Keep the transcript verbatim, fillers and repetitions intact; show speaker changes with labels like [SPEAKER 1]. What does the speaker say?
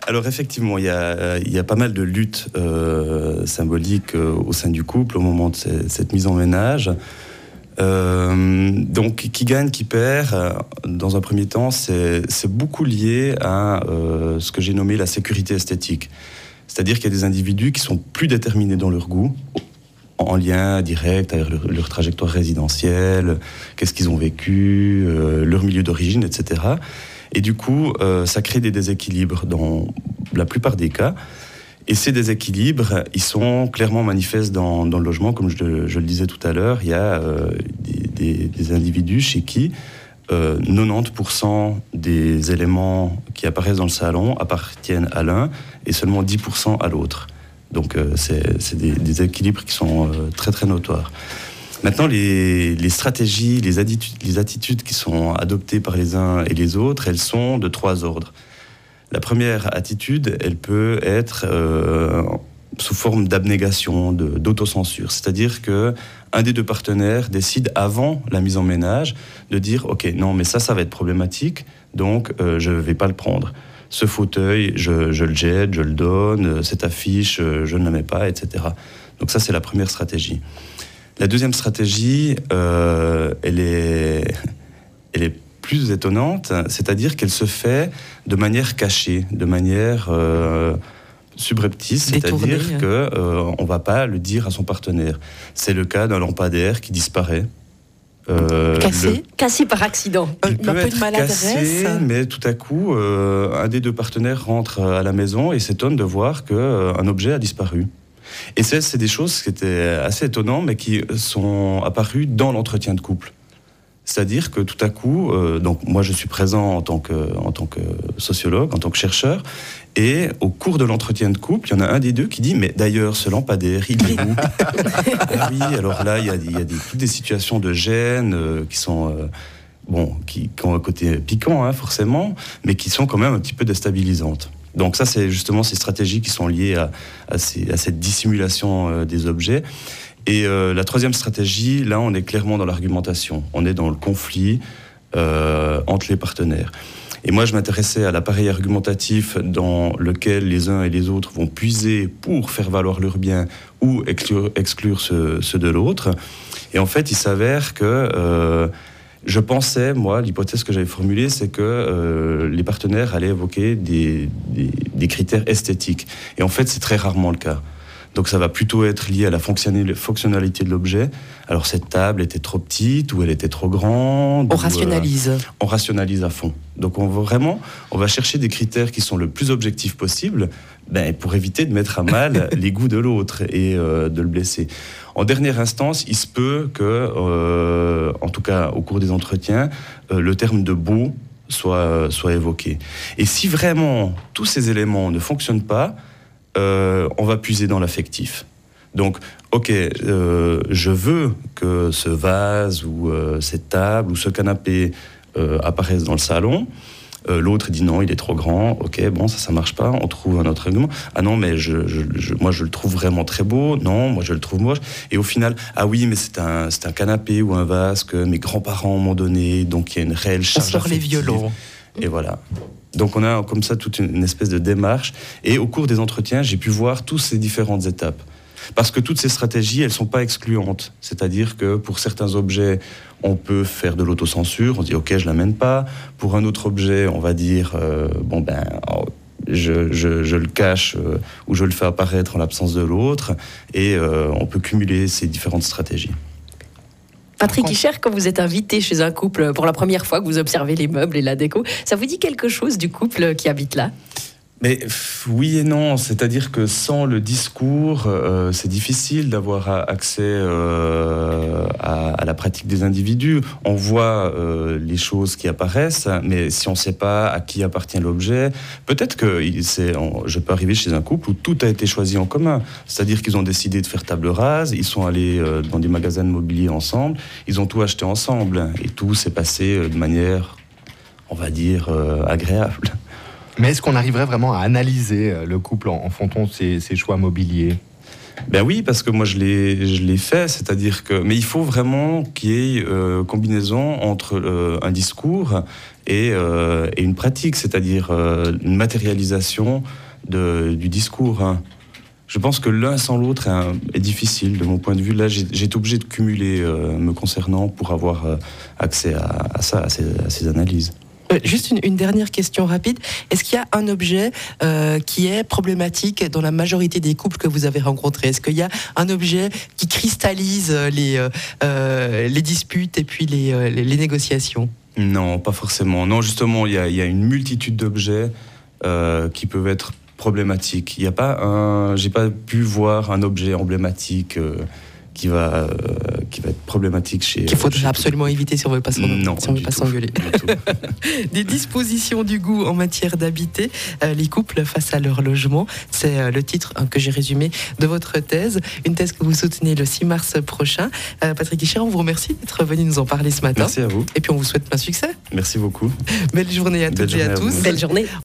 [SPEAKER 1] Alors effectivement, il y a, il y a pas mal de luttes euh, symboliques euh, au sein du couple au moment de ces, cette mise en ménage. Euh, donc, qui gagne, qui perd, euh, dans un premier temps, c'est, c'est beaucoup lié à euh, ce que j'ai nommé la sécurité esthétique. C'est-à-dire qu'il y a des individus qui sont plus déterminés dans leur goût, en lien direct avec leur, leur trajectoire résidentielle, qu'est-ce qu'ils ont vécu, euh, leur milieu d'origine, et cetera. Et du coup, euh, ça crée des déséquilibres dans la plupart des cas. Et ces déséquilibres, ils sont clairement manifestes dans, dans le logement. Comme je, je le disais tout à l'heure, il y a euh, des, des, des individus chez qui euh, quatre-vingt-dix pour cent des éléments qui apparaissent dans le salon appartiennent à l'un et seulement dix pour cent à l'autre. Donc euh, c'est, c'est des, des équilibres qui sont euh, très très notoires. Maintenant, les, les stratégies, les attitudes, les attitudes qui sont adoptées par les uns et les autres, elles sont de trois ordres. La première attitude, elle peut être euh, sous forme d'abnégation, de, d'autocensure. C'est-à-dire qu'un des deux partenaires décide avant la mise en ménage de dire « Ok, non, mais ça, ça va être problématique, donc euh, je ne vais pas le prendre. Ce fauteuil, je, je le jette, je le donne, cette affiche, je ne la mets pas, et cetera » Donc ça, c'est la première stratégie. La deuxième stratégie, euh, elle est... Elle est plus étonnante, c'est-à-dire qu'elle se fait de manière cachée, de manière euh, subreptice, c'est-à-dire qu'on euh, ne va pas le dire à son partenaire. C'est le cas d'un lampadaire qui disparaît.
[SPEAKER 2] Euh, cassé le... Cassé par accident.
[SPEAKER 1] Il
[SPEAKER 2] un
[SPEAKER 1] peut
[SPEAKER 2] peu
[SPEAKER 1] être
[SPEAKER 2] de maladresse.
[SPEAKER 1] Cassé, mais tout à coup, euh, un des deux partenaires rentre à la maison et s'étonne de voir qu'un euh, objet a disparu. Et c'est, c'est des choses qui étaient assez étonnantes, mais qui sont apparues dans l'entretien de couple. C'est-à-dire que tout à coup, euh, donc moi je suis présent en tant que, en tant que sociologue, en tant que chercheur, et au cours de l'entretien de couple, il y en a un des deux qui dit « Mais d'ailleurs, ce lampadaire, il est où ?» Ah oui, alors là, il y a, il y a des, toutes des situations de gêne euh, qui sont... Euh, bon, qui, qui ont un côté piquant, hein, forcément, mais qui sont quand même un petit peu déstabilisantes. Donc ça, c'est justement ces stratégies qui sont liées à, à, ces, à cette dissimulation euh, des objets. Et euh, la troisième stratégie, là, on est clairement dans l'argumentation. On est dans le conflit euh, entre les partenaires. Et moi, je m'intéressais à l'appareil argumentatif dans lequel les uns et les autres vont puiser pour faire valoir leur bien ou exclure, exclure ceux, ceux de l'autre. Et en fait, il s'avère que euh, je pensais, moi, l'hypothèse que j'avais formulée, c'est que euh, les partenaires allaient évoquer des, des, des critères esthétiques. Et en fait, c'est très rarement le cas. Donc ça va plutôt être lié à la fonctionnalité de l'objet. Alors cette table était trop petite ou elle était trop grande.
[SPEAKER 2] On rationalise.
[SPEAKER 1] Euh, on rationalise à fond. Donc on va vraiment, on va chercher des critères qui sont le plus objectifs possible, ben, pour éviter de mettre à mal les goûts de l'autre et euh, de le blesser. En dernière instance, il se peut que, euh, en tout cas au cours des entretiens, euh, le terme de beau soit, soit évoqué. Et si vraiment tous ces éléments ne fonctionnent pas, Euh, on va puiser dans l'affectif. Donc, ok, euh, je veux que ce vase ou euh, cette table ou ce canapé euh, apparaissent dans le salon. Euh, l'autre dit non, il est trop grand. Ok, bon, ça, ça marche pas. On trouve un autre argument. Ah non, mais je, je, je, moi, je le trouve vraiment très beau. Non, moi, je le trouve moche. Et au final, ah oui, mais c'est un, c'est un canapé ou un vase que mes grands-parents m'ont donné. Donc, il y a une réelle charge
[SPEAKER 2] affective. On sort les violons.
[SPEAKER 1] Et voilà. Donc on a comme ça toute une espèce de démarche. Et au cours des entretiens, j'ai pu voir toutes ces différentes étapes. Parce que toutes ces stratégies, elles ne sont pas excluantes. C'est-à-dire que pour certains objets, on peut faire de l'autocensure. On dit, OK, je ne l'amène pas. Pour un autre objet, on va dire, euh, bon ben, oh, je, je, je le cache euh, ou je le fais apparaître en l'absence de l'autre. Et euh, on peut cumuler ces différentes stratégies.
[SPEAKER 2] Patrick Hicher, quand vous êtes invité chez un couple pour la première fois que vous observez les meubles et la déco, ça vous dit quelque chose du couple qui habite là ?
[SPEAKER 1] Mais oui et non, c'est-à-dire que sans le discours, euh, c'est difficile d'avoir accès euh, à, à la pratique des individus. On voit euh, les choses qui apparaissent, mais si on ne sait pas à qui appartient l'objet, peut-être que c'est, on, je peux arriver chez un couple où tout a été choisi en commun. C'est-à-dire qu'ils ont décidé de faire table rase, ils sont allés euh, dans des magasins de mobilier ensemble, ils ont tout acheté ensemble, et tout s'est passé de manière, on va dire, euh, agréable.
[SPEAKER 3] Mais est-ce qu'on arriverait vraiment à analyser le couple en, en fonction de ses, ses choix mobiliers ?
[SPEAKER 1] Ben oui, parce que moi je l'ai, je l'ai fait, c'est-à-dire que... Mais il faut vraiment qu'il y ait euh, combinaison entre euh, un discours et, euh, et une pratique, c'est-à-dire euh, une matérialisation de, du discours. Hein. Je pense que l'un sans l'autre est, un, est difficile, de mon point de vue. Là, j'ai, j'ai été obligé de cumuler euh, me concernant pour avoir euh, accès à, à ça, à ces, à ces analyses.
[SPEAKER 3] Euh, juste une, une dernière question rapide. Est-ce qu'il y a un objet euh, qui est problématique dans la majorité des couples que vous avez rencontrés ? Est-ce qu'il y a un objet qui cristallise les, euh, les disputes et puis les, les, les négociations ?
[SPEAKER 1] Non, pas forcément. Non, justement, il y a, il y a une multitude d'objets euh, qui peuvent être problématiques. Il y a pas un... J'ai pas pu voir un objet emblématique... Euh, qui va, euh, qui va être problématique chez...
[SPEAKER 3] Qu'il faudrait
[SPEAKER 1] chez
[SPEAKER 3] absolument
[SPEAKER 1] tout.
[SPEAKER 3] éviter si on ne veut pas,
[SPEAKER 1] non,
[SPEAKER 3] si on veut pas s'engueuler. Des dispositions du goût en matière d'habiter, euh, les couples face à leur logement. C'est euh, le titre hein, que j'ai résumé de votre thèse. Une thèse que vous soutenez le six mars prochain. Euh, Patrick Guichard, on vous remercie d'être venu nous en parler ce matin.
[SPEAKER 1] Merci à vous.
[SPEAKER 3] Et puis on vous souhaite plein succès.
[SPEAKER 1] Merci beaucoup.
[SPEAKER 3] Belle journée à toutes et à tous.
[SPEAKER 2] Belle journée.